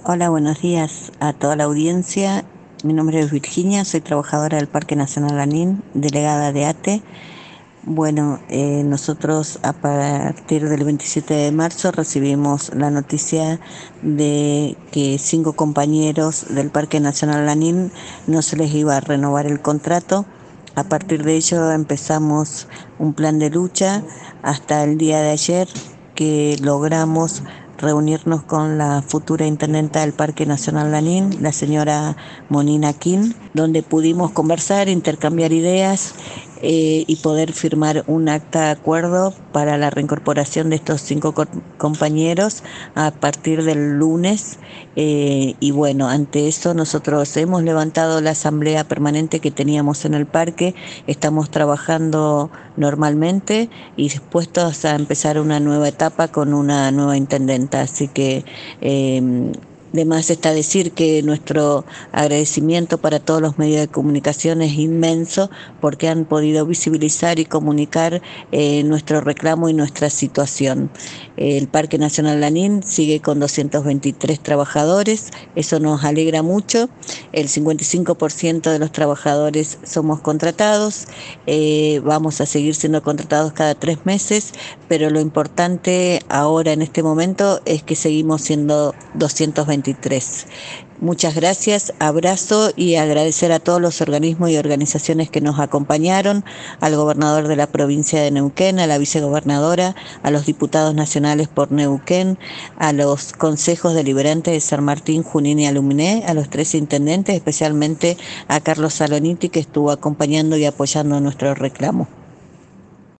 Hola, buenos días a toda la audiencia. Mi nombre es Virginia, soy trabajadora del Parque Nacional Lanín, delegada de ATE. Bueno, nosotros a partir del 27 de marzo recibimos la noticia de que 5 compañeros del Parque Nacional Lanín no se les iba a renovar el contrato. A partir de ello empezamos un plan de lucha hasta el día de ayer que logramos reunirnos con la futura intendenta del Parque Nacional Lanín, la señora Monina King, donde pudimos conversar, intercambiar ideas y poder firmar un acta de acuerdo para la reincorporación de estos 5 compañeros a partir del lunes. Y bueno, ante eso nosotros hemos levantado la asamblea permanente que teníamos en el parque, estamos trabajando normalmente y dispuestos a empezar una nueva etapa con una nueva intendenta. Así que de más está decir que nuestro agradecimiento para todos los medios de comunicación es inmenso porque han podido visibilizar y comunicar nuestro reclamo y nuestra situación. El Parque Nacional Lanín sigue con 223 trabajadores, eso nos alegra mucho. El 55% de los trabajadores somos contratados, vamos a seguir siendo contratados cada 3 meses, pero lo importante ahora en este momento es que seguimos siendo 223. Muchas gracias, abrazo y agradecer a todos los organismos y organizaciones que nos acompañaron, al gobernador de la provincia de Neuquén, a la vicegobernadora, a los diputados nacionales por Neuquén, a los consejos deliberantes de San Martín, Junín y Aluminé, a los 3 intendentes, especialmente a Carlos Saloniti que estuvo acompañando y apoyando nuestro reclamo.